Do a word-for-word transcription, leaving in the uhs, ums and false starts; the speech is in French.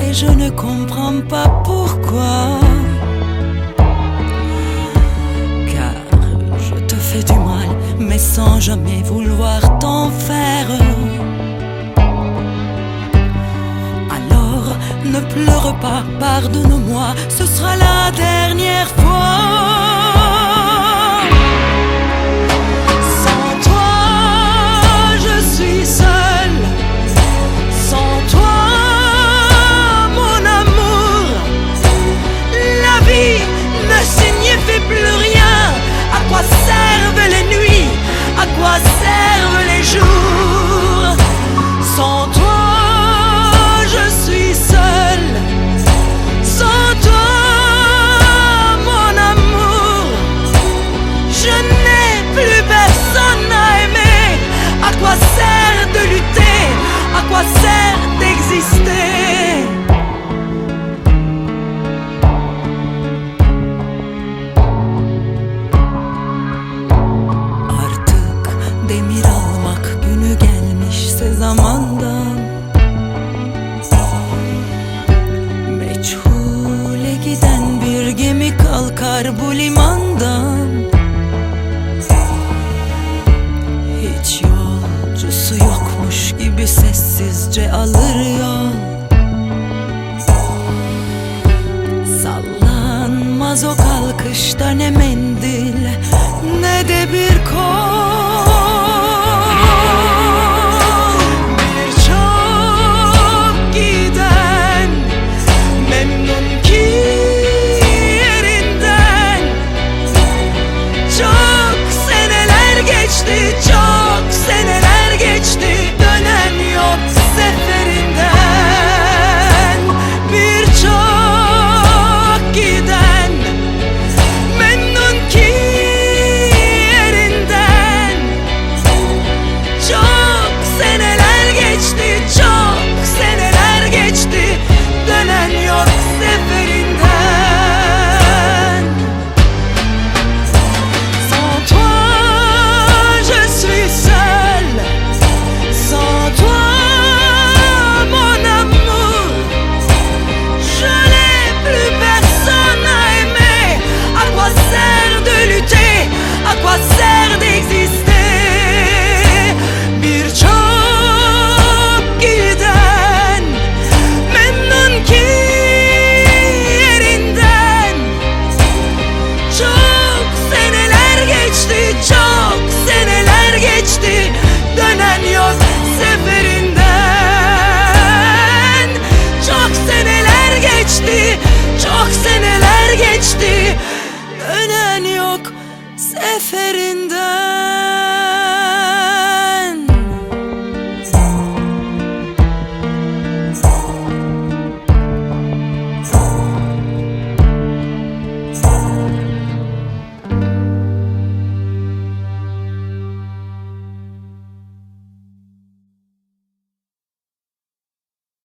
et je ne comprends pas pourquoi. Car je te fais du mal, mais sans jamais vouloir t'en faire. Alors ne pleure pas, pardonne-moi, ce sera la dernière fois. Plus rien, à quoi servent les nuits, à quoi servent les jours? Sans toi, je suis seul. Sans toi, mon amour, je n'ai plus personne à aimer. À quoi sert de lutter? À quoi sert d'exister? Demir almak günü gelmişse zamandan, meçhule giden bir gemi kalkar bu limandan. Hiç yolcusu yokmuş gibi sessizce alır yol. Sallanmaz o kalkışta ne mendil ne de bir kol.